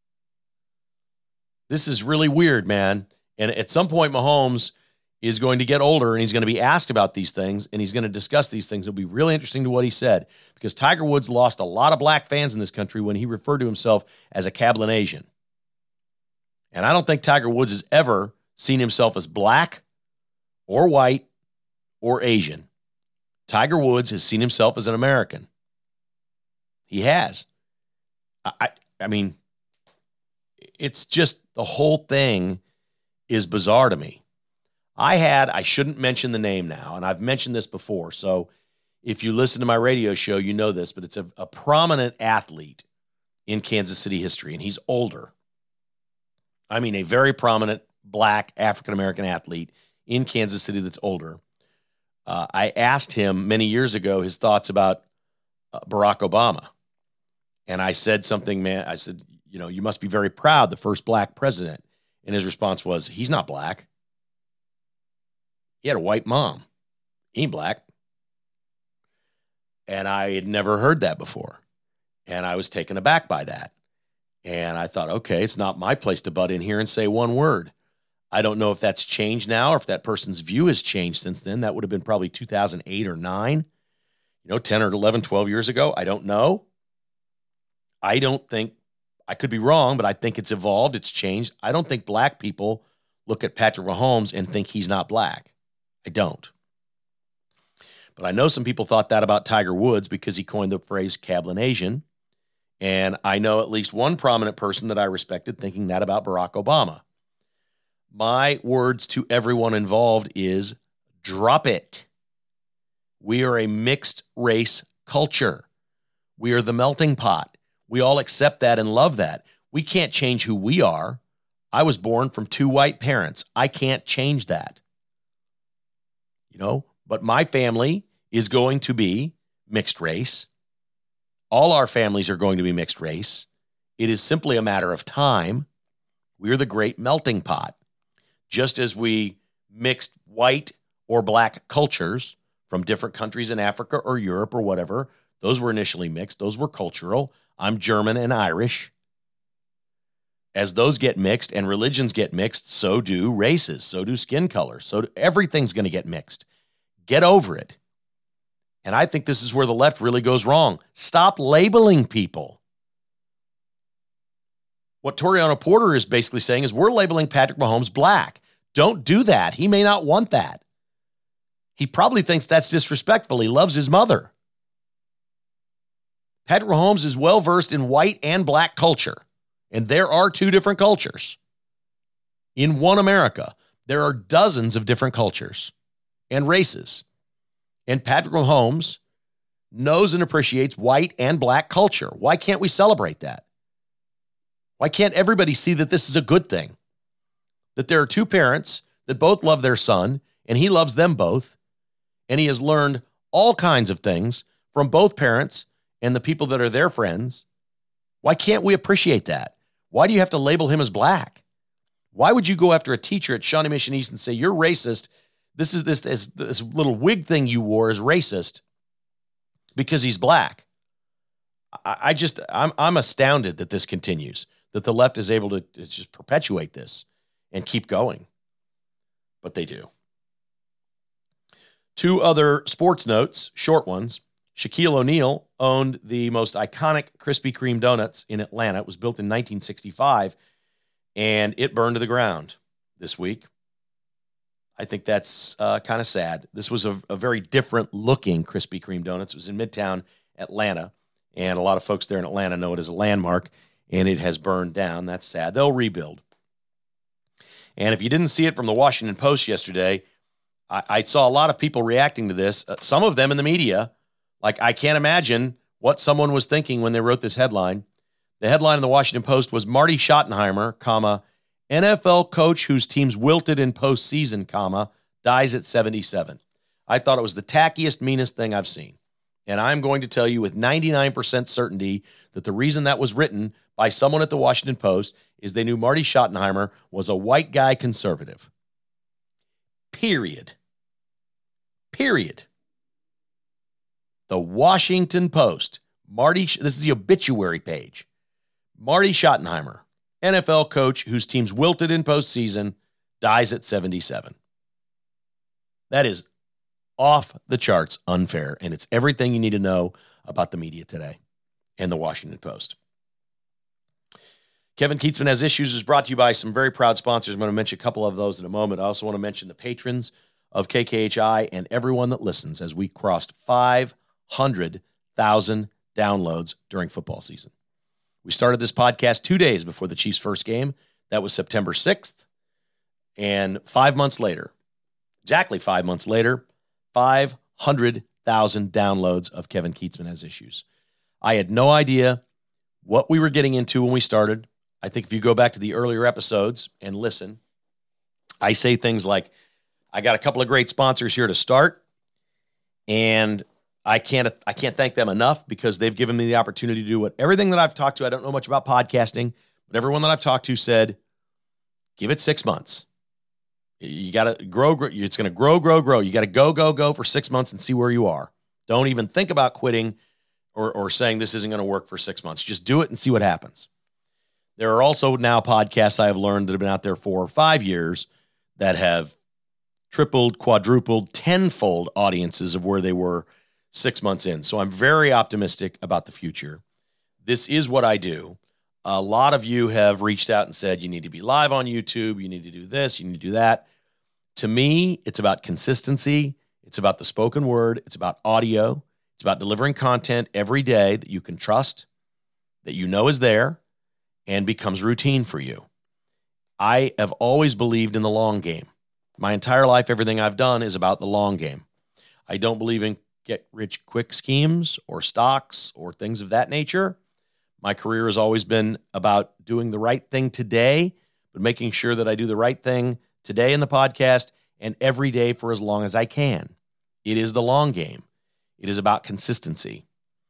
This is really weird, man. And at some point, Mahomes is going to get older and he's going to be asked about these things and he's going to discuss these things. It'll be really interesting to what he said because Tiger Woods lost a lot of black fans in this country when he referred to himself as a Cablinasian. And I don't think Tiger Woods has ever seen himself as black or white or Asian. Tiger Woods has seen himself as an American. He has. I mean, it's just the whole thing is bizarre to me. I shouldn't mention the name now, and I've mentioned this before, so if you listen to my radio show, you know this, but it's a prominent athlete in Kansas City history, and he's older. I mean, a very prominent black African-American athlete in Kansas City that's older. I asked him many years ago his thoughts about Barack Obama, and I said something, man, I said, you must be very proud, the first black president. And his response was, he's not black. He had a white mom. He ain't black. And I had never heard that before. And I was taken aback by that. And I thought, okay, it's not my place to butt in here and say one word. I don't know if that's changed now or if that person's view has changed since then. That would have been probably 2008 or 9, 10 or 11, 12 years ago. I don't know. I don't think, I could be wrong, but I think it's evolved. It's changed. I don't think black people look at Patrick Mahomes and think he's not black. I don't. But I know some people thought that about Tiger Woods because he coined the phrase Cablinasian. And I know at least one prominent person that I respected thinking that about Barack Obama. My words to everyone involved is drop it. We are a mixed race culture. We are the melting pot. We all accept that and love that. We can't change who we are. I was born from 2 white parents. I can't change that. But my family is going to be mixed race. All our families are going to be mixed race. It is simply a matter of time. We're the great melting pot. Just as we mixed white or black cultures from different countries in Africa or Europe or whatever, those were initially mixed. Those were cultural. I'm German and Irish. As those get mixed and religions get mixed, so do races, so do skin colors, everything's going to get mixed. Get over it. And I think this is where the left really goes wrong. Stop labeling people. What Toriano Porter is basically saying is we're labeling Patrick Mahomes black. Don't do that. He may not want that. He probably thinks that's disrespectful. He loves his mother. Patrick Mahomes is well-versed in white and black culture. And there are two different cultures. In one America, there are dozens of different cultures and races. And Patrick Mahomes knows and appreciates white and black culture. Why can't we celebrate that? Why can't everybody see that this is a good thing? That there are two parents that both love their son, and he loves them both, and he has learned all kinds of things from both parents and the people that are their friends. Why can't we appreciate that? Why do you have to label him as black? Why would you go after a teacher at Shawnee Mission East and say, you're racist? This little wig thing you wore is racist because he's black. I'm astounded that this continues, that the left is able to just perpetuate this and keep going. But they do. Two other sports notes, short ones. Shaquille O'Neal owned the most iconic Krispy Kreme donuts in Atlanta. It was built in 1965, and it burned to the ground this week. I think that's kind of sad. This was a very different-looking Krispy Kreme donuts. It was in Midtown Atlanta, and a lot of folks there in Atlanta know it as a landmark, and it has burned down. That's sad. They'll rebuild. And if you didn't see it from the Washington Post yesterday, I saw a lot of people reacting to this, some of them in the media. Like, I can't imagine what someone was thinking when they wrote this headline. The headline in the Washington Post was Marty Schottenheimer, NFL coach whose teams wilted in postseason, dies at 77. I thought it was the tackiest, meanest thing I've seen. And I'm going to tell you with 99% certainty that the reason that was written by someone at the Washington Post is they knew Marty Schottenheimer was a white guy conservative. Period. The Washington Post, this is the obituary page. Marty Schottenheimer, NFL coach whose teams wilted in postseason, dies at 77. That is off the charts unfair, and it's everything you need to know about the media today and the Washington Post. Kevin Kietzman Has Issues is brought to you by some very proud sponsors. I'm going to mention a couple of those in a moment. I also want to mention the patrons of KKHI and everyone that listens as we crossed 500,000 downloads during football season. We started this podcast 2 days before the Chiefs' first game. That was September 6th. And 5 months later, exactly 5 months later, 500,000 downloads of Kevin Kietzman Has Issues. I had no idea what we were getting into when we started. I think if you go back to the earlier episodes and listen, I say things like, I got a couple of great sponsors here to start, and I can't thank them enough because they've given me the opportunity to do everything that I've talked to. I don't know much about podcasting, but everyone that I've talked to said, give it 6 months. You got to grow. It's going to grow. You got to go for 6 months and see where you are. Don't even think about quitting or saying this isn't going to work for 6 months. Just do it and see what happens. There are also now podcasts I have learned that have been out there 4 or 5 years that have tripled, quadrupled, tenfold audiences of where they were 6 months in. So I'm very optimistic about the future. This is what I do. A lot of you have reached out and said, you need to be live on YouTube. You need to do this. You need to do that. To me, it's about consistency. It's about the spoken word. It's about audio. It's about delivering content every day that you can trust, that you know is there, and becomes routine for you. I have always believed in the long game. My entire life, everything I've done is about the long game. I don't believe in get-rich-quick schemes or stocks or things of that nature. My career has always been about doing the right thing today, but making sure that I do the right thing today in the podcast and every day for as long as I can. It is the long game. It is about consistency.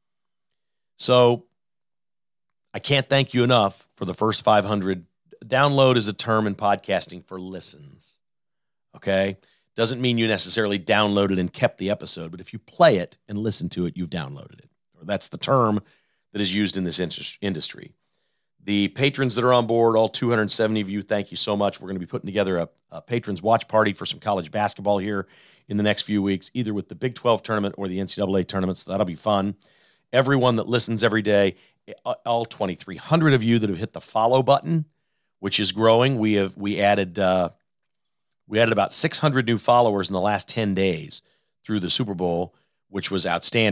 So I can't thank you enough for the first 500. Download is a term in podcasting for listens. Okay? Doesn't mean you necessarily downloaded and kept the episode, but if you play it and listen to it, you've downloaded it. That's the term that is used in this industry. The patrons that are on board, all 270 of you, thank you so much. We're going to be putting together a patrons watch party for some college basketball here in the next few weeks, either with the Big 12 tournament or the NCAA tournament, so that'll be fun. Everyone that listens every day, all 2,300 of you that have hit the follow button, which is growing. We added about 600 new followers in the last 10 days through the Super Bowl, which was outstanding.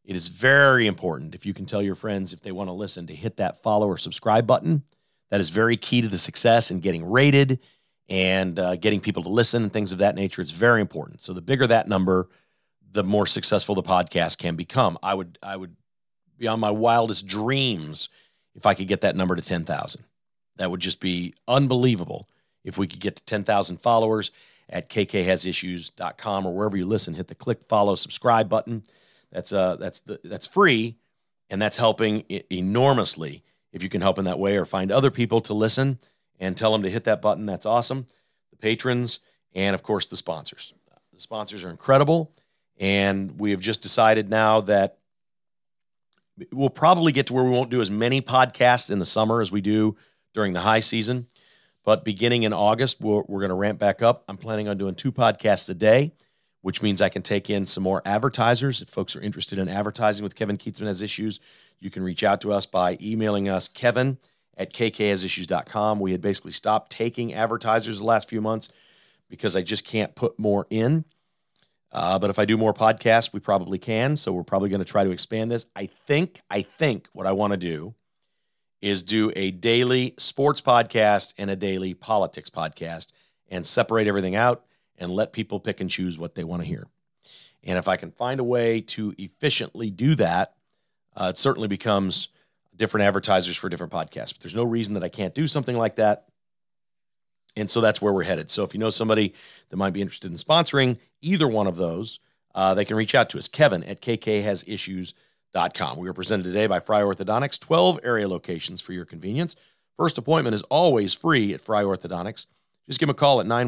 It is very important, if you can tell your friends, if they want to listen, to hit that follow or subscribe button. That is very key to the success in getting rated and getting people to listen and things of that nature. It's very important. So the bigger that number, the more successful the podcast can become. I would be on my wildest dreams if I could get that number to 10,000. That would just be unbelievable if we could get to 10,000 followers at kkhasissues.com or wherever you listen. Hit the click, follow, subscribe button. That's free, and that's helping enormously. If you can help in that way or find other people to listen and tell them to hit that button, that's awesome. The patrons and, of course, the sponsors. The sponsors are incredible, and we have just decided now that we'll probably get to where we won't do as many podcasts in the summer as we do during the high season. But beginning in August, we're going to ramp back up. I'm planning on doing 2 podcasts a day, which means I can take in some more advertisers. If folks are interested in advertising with Kevin Kietzman Has Issues, you can reach out to us by emailing us, kevin@kkhasissues.com. We had basically stopped taking advertisers the last few months because I just can't put more in. But if I do more podcasts, we probably can. So we're probably going to try to expand this. I think what I want to do is do a daily sports podcast and a daily politics podcast and separate everything out and let people pick and choose what they want to hear. And if I can find a way to efficiently do that, it certainly becomes different advertisers for different podcasts. But there's no reason that I can't do something like that. And so that's where we're headed. So if you know somebody that might be interested in sponsoring either one of those, they can reach out to us, kevin@kkhasissues.com. We are presented today by Fry Orthodontics, 12 area locations for your convenience. First appointment is always free at Fry Orthodontics. Just give them a call at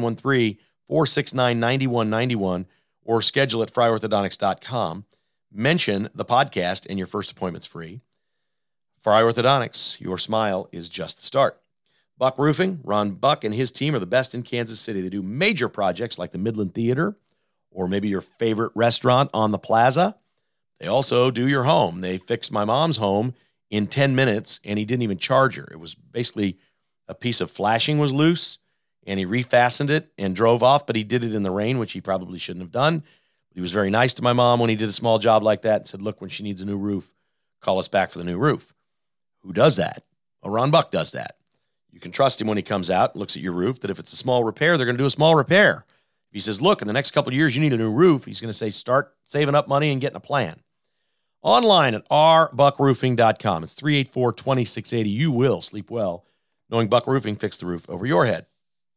913-469-9191 or schedule at fryorthodontics.com. Mention the podcast and your first appointment's free. Fry Orthodontics, your smile is just the start. Buck Roofing, Ron Buck and his team are the best in Kansas City. They do major projects like the Midland Theater or maybe your favorite restaurant on the plaza. They also do your home. They fixed my mom's home in 10 minutes, and he didn't even charge her. It was basically a piece of flashing was loose, and he refastened it and drove off, but he did it in the rain, which he probably shouldn't have done. He was very nice to my mom when he did a small job like that and said, look, when she needs a new roof, call us back for the new roof. Who does that? Well, Ron Buck does that. You can trust him when he comes out and looks at your roof that if it's a small repair, they're going to do a small repair. If he says, look, in the next couple of years, you need a new roof, he's going to say, start saving up money and getting a plan. Online at rbuckroofing.com. It's 384-2680. You will sleep well knowing Buck Roofing fixed the roof over your head.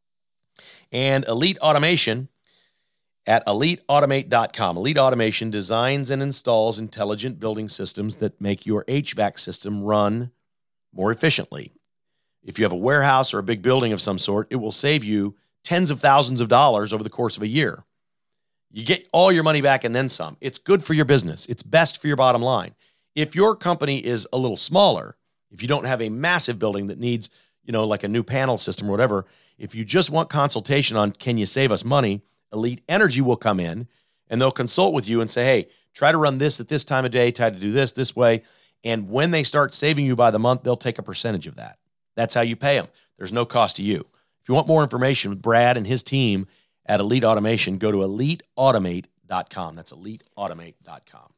And Elite Automation at eliteautomate.com. Elite Automation designs and installs intelligent building systems that make your HVAC system run more efficiently. If you have a warehouse or a big building of some sort, it will save you tens of thousands of dollars over the course of a year. You get all your money back and then some. It's good for your business. It's best for your bottom line. If your company is a little smaller, if you don't have a massive building that needs, like a new panel system or whatever, if you just want consultation on can you save us money, Elite Energy will come in and they'll consult with you and say, hey, try to run this at this time of day, try to do this way. And when they start saving you by the month, they'll take a percentage of that. That's how you pay them. There's no cost to you. If you want more information with Brad and his team at Elite Automation, go to eliteautomate.com. That's eliteautomate.com. All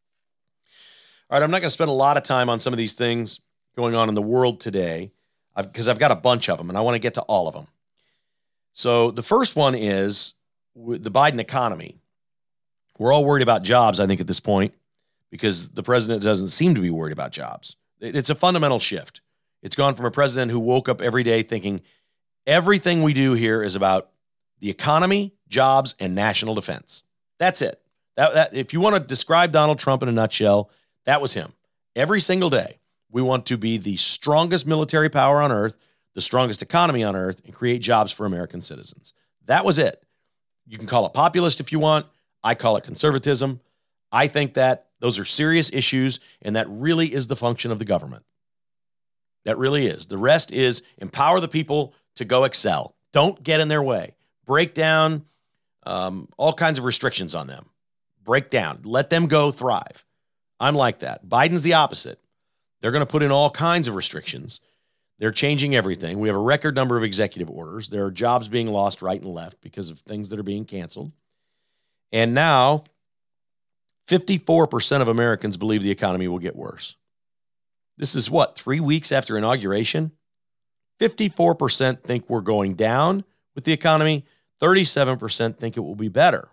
right, I'm not going to spend a lot of time on some of these things going on in the world today because I've got a bunch of them, and I want to get to all of them. So the first one is the Biden economy. We're all worried about jobs, I think, at this point, because the president doesn't seem to be worried about jobs. It's a fundamental shift. It's gone from a president who woke up every day thinking everything we do here is about the economy, jobs, and national defense. That's it. That if you want to describe Donald Trump in a nutshell, that was him. Every single day, we want to be the strongest military power on earth, the strongest economy on earth, and create jobs for American citizens. That was it. You can call it populist if you want. I call it conservatism. I think that those are serious issues, and that really is the function of the government. That really is. The rest is empower the people to go excel. Don't get in their way. Break down all kinds of restrictions on them. Break down. Let them go thrive. I'm like that. Biden's the opposite. They're going to put in all kinds of restrictions. They're changing everything. We have a record number of executive orders. There are jobs being lost right and left because of things that are being canceled. And now 54% of Americans believe the economy will get worse. This is what, 3 weeks after inauguration? 54% think we're going down with the economy. 37% think it will be better.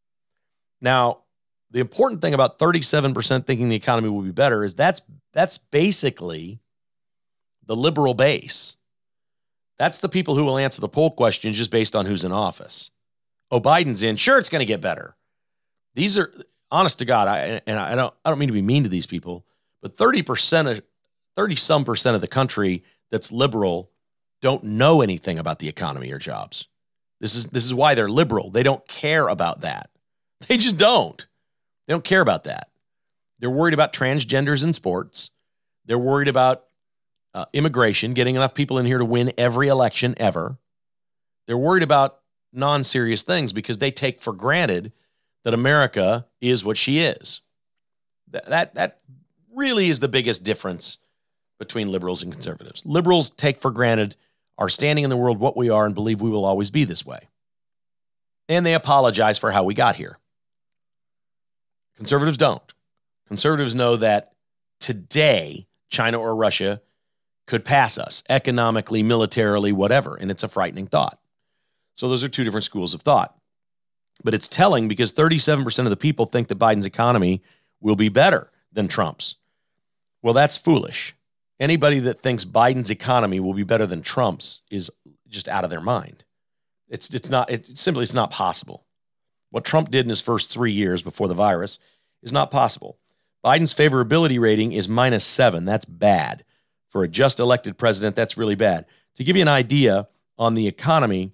Now, the important thing about 37% thinking the economy will be better is that's basically the liberal base. That's the people who will answer the poll questions just based on who's in office. Oh, Biden's in. Sure, it's going to get better. These are, honest to God, I don't mean to be mean to these people, but 30% of the country that's liberal don't know anything about the economy or jobs. This is why they're liberal. They don't care about that. They just don't. They don't care about that. They're worried about transgenders in sports. They're worried about immigration, getting enough people in here to win every election ever. They're worried about non-serious things because they take for granted that America is what she is. That really is the biggest difference between liberals and conservatives. Liberals take for granted our standing in the world, what we are, and believe we will always be this way. And they apologize for how we got here. Conservatives don't. Conservatives know that today, China or Russia could pass us economically, militarily, whatever, and it's a frightening thought. So those are two different schools of thought. But it's telling because 37% of the people think that Biden's economy will be better than Trump's. Well, that's foolish. Anybody that thinks Biden's economy will be better than Trump's is just out of their mind. It's not possible. What Trump did in his first 3 years before the virus is not possible. Biden's favorability rating is -7. That's bad. For a just elected president, that's really bad. To give you an idea on the economy,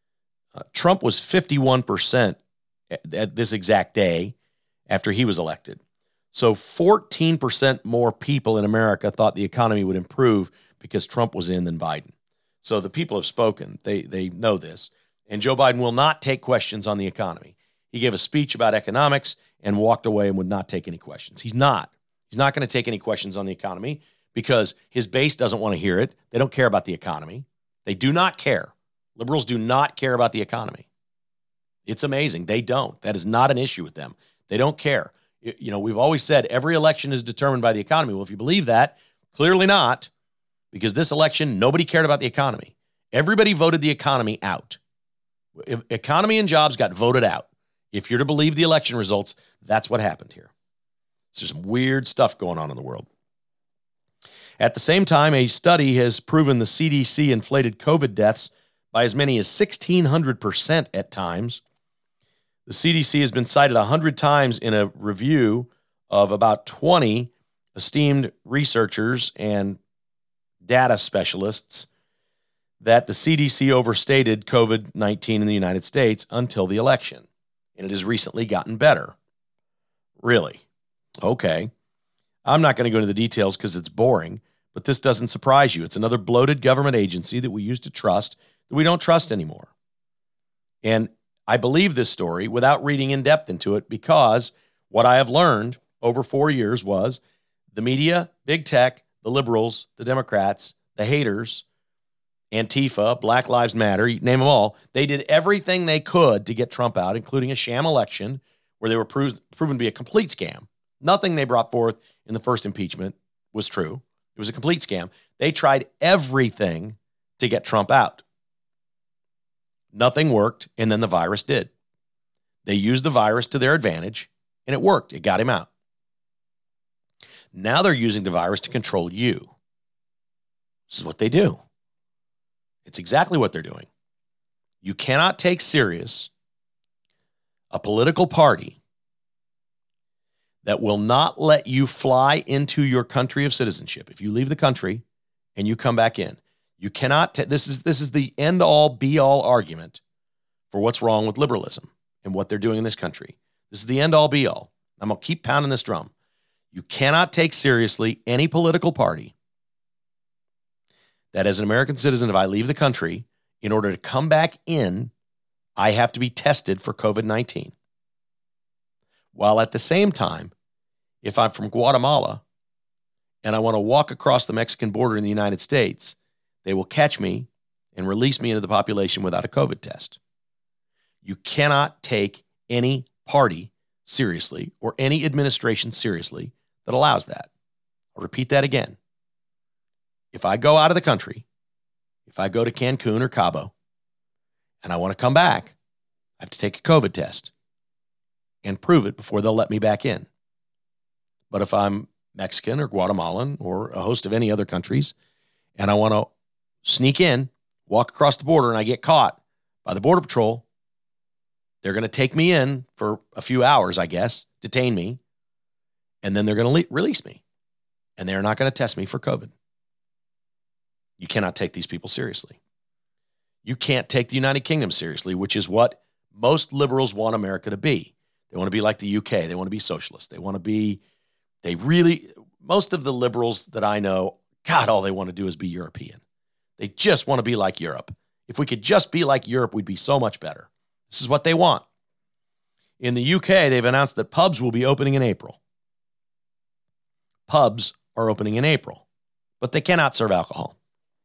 Trump was 51% at this exact day after he was elected. So 14% more people in America thought the economy would improve because Trump was in than Biden. So the people have spoken. They know this. And Joe Biden will not take questions on the economy. He gave a speech about economics and walked away and would not take any questions. He's not going to take any questions on the economy because his base doesn't want to hear it. They don't care about the economy. They do not care. Liberals do not care about the economy. It's amazing. They don't. That is not an issue with them. They don't care. You know, we've always said every election is determined by the economy. Well, if you believe that, clearly not, because this election, nobody cared about the economy. Everybody voted the economy out. Economy and jobs got voted out. If you're to believe the election results, that's what happened here. So there's some weird stuff going on in the world. At the same time, a study has proven the CDC inflated COVID deaths by as many as 1,600% at times. The CDC has been cited 100 times in a review of about 20 esteemed researchers and data specialists that the CDC overstated COVID-19 in the United States until the election. And it has recently gotten better. Really? Okay. I'm not going to go into the details because it's boring, but this doesn't surprise you. It's another bloated government agency that we used to trust that we don't trust anymore. And I believe this story without reading in depth into it because what I have learned over 4 years was the media, big tech, the liberals, the Democrats, the haters, Antifa, Black Lives Matter, you name them all, they did everything they could to get Trump out, including a sham election where they were proven to be a complete scam. Nothing they brought forth in the first impeachment was true. It was a complete scam. They tried everything to get Trump out. Nothing worked, and then the virus did. They used the virus to their advantage, and it worked. It got him out. Now they're using the virus to control you. This is what they do. It's exactly what they're doing. You cannot take serious a political party that will not let you fly into your country of citizenship. If you leave the country and you come back in, you cannot. This is the end-all, be-all argument for what's wrong with liberalism and what they're doing in this country. This is the end-all, be-all. I'm going to keep pounding this drum. You cannot take seriously any political party that as an American citizen, if I leave the country, in order to come back in, I have to be tested for COVID-19. While at the same time, if I'm from Guatemala and I want to walk across the Mexican border in the United States, they will catch me and release me into the population without a COVID test. You cannot take any party seriously, or any administration seriously, that allows that. I'll repeat that again. If I go out of the country, if I go to Cancun or Cabo, and I want to come back, I have to take a COVID test and prove it before they'll let me back in. But if I'm Mexican or Guatemalan or a host of any other countries, and I want to sneak in, walk across the border, and I get caught by the Border Patrol, they're going to take me in for a few hours, I guess, detain me, and then they're going to release me. And they're not going to test me for COVID. You cannot take these people seriously. You can't take the United Kingdom seriously, which is what most liberals want America to be. They want to be like the UK. They want to be socialist. Most of the liberals that I know, God, all they want to do is be European. They just want to be like Europe. If we could just be like Europe, we'd be so much better. This is what they want. In the UK, they've announced that pubs will be opening in April. Pubs are opening in April, but they cannot serve alcohol.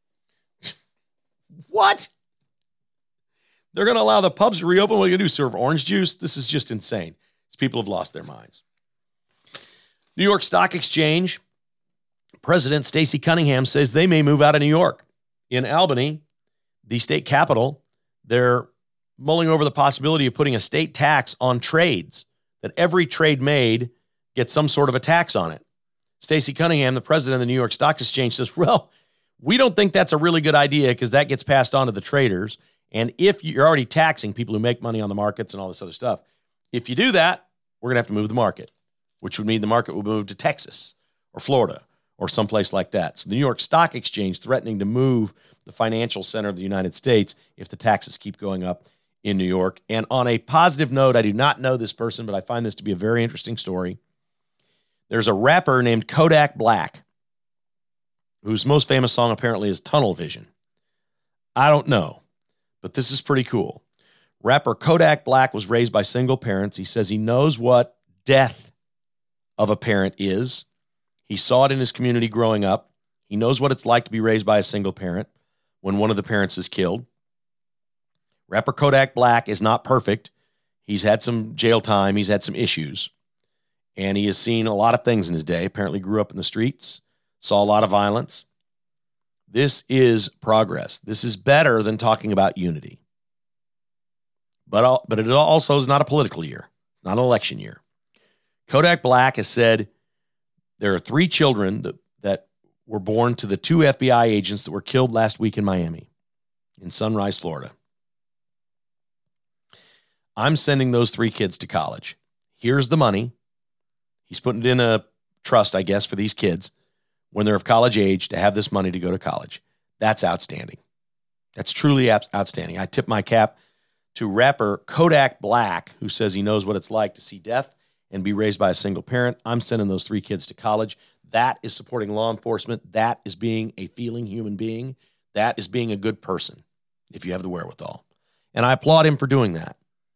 What? They're going to allow the pubs to reopen? What are you going to do, serve orange juice? This is just insane. These people have lost their minds. New York Stock Exchange, President Stacey Cunningham says they may move out of New York. In Albany, the state capital, they're mulling over the possibility of putting a state tax on trades, that every trade made gets some sort of a tax on it. Stacey Cunningham, the president of the New York Stock Exchange, says, well, we don't think that's a really good idea because that gets passed on to the traders. And if you're already taxing people who make money on the markets and all this other stuff, if you do that, we're going to have to move the market, which would mean the market will move to Texas or Florida or someplace like that. So the New York Stock Exchange threatening to move the financial center of the United States if the taxes keep going up in New York. And on a positive note, I do not know this person, but I find this to be a very interesting story. There's a rapper named Kodak Black, whose most famous song apparently is Tunnel Vision. I don't know, but this is pretty cool. Rapper Kodak Black was raised by single parents. He says he knows what death of a parent is. He saw it in his community growing up. He knows what it's like to be raised by a single parent when one of the parents is killed. Rapper Kodak Black is not perfect. He's had some jail time. He's had some issues. And he has seen a lot of things in his day. Apparently grew up in the streets, saw a lot of violence. This is progress. This is better than talking about unity. But it also is not a political year. It's not an election year. Kodak Black has said there are 3 children that were born to the 2 FBI agents that were killed last week in Miami, in Sunrise, Florida. I'm sending those 3 kids to college. Here's the money. He's putting it in a trust, I guess, for these kids when they're of college age to have this money to go to college. That's outstanding. That's truly outstanding. I tip my cap to rapper Kodak Black, who says he knows what it's like to see death and be raised by a single parent. I'm sending those 3 kids to college. That is supporting law enforcement. That is being a feeling human being. That is being a good person, if you have the wherewithal. And I applaud him for doing that.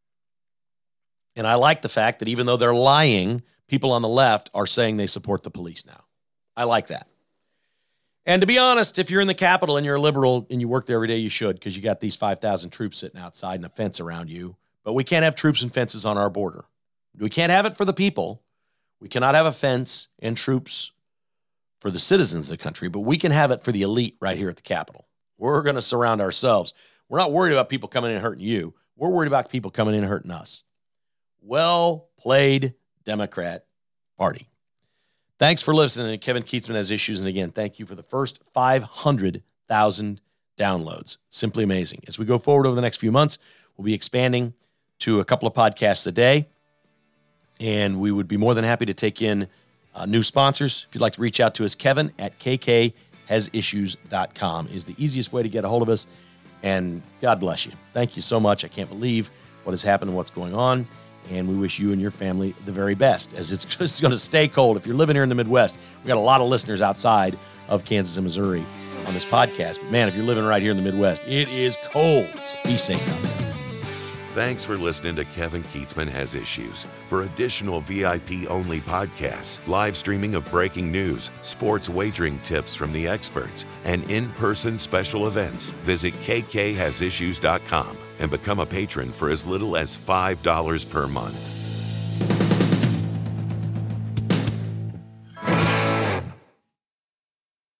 And I like the fact that even though they're lying, people on the left are saying they support the police now. I like that. And to be honest, if you're in the Capitol and you're a liberal and you work there every day, you should, because you got these 5,000 troops sitting outside and a fence around you. But we can't have troops and fences on our border. We can't have it for the people. We cannot have a fence and troops for the citizens of the country, but we can have it for the elite right here at the Capitol. We're going to surround ourselves. We're not worried about people coming in and hurting you. We're worried about people coming in and hurting us. Well played, Democrat Party. Thanks for listening. Kevin Kietzman Has Issues. And again, thank you for the first 500,000 downloads. Simply amazing. As we go forward over the next few months, we'll be expanding to a couple of podcasts a day. And we would be more than happy to take in new sponsors. If you'd like to reach out to us, Kevin at kkhasissues.com is the easiest way to get a hold of us. And God bless you. Thank you so much. I can't believe what has happened and what's going on. And we wish you and your family the very best, as it's just going to stay cold. If you're living here in the Midwest, we got a lot of listeners outside of Kansas and Missouri on this podcast. But man, if you're living right here in the Midwest, it is cold. So be safe out there. Thanks for listening to Kevin Kietzman Has Issues. For additional VIP-only podcasts, live streaming of breaking news, sports wagering tips from the experts, and in-person special events, visit kkhasissues.com and become a patron for as little as $5 per month.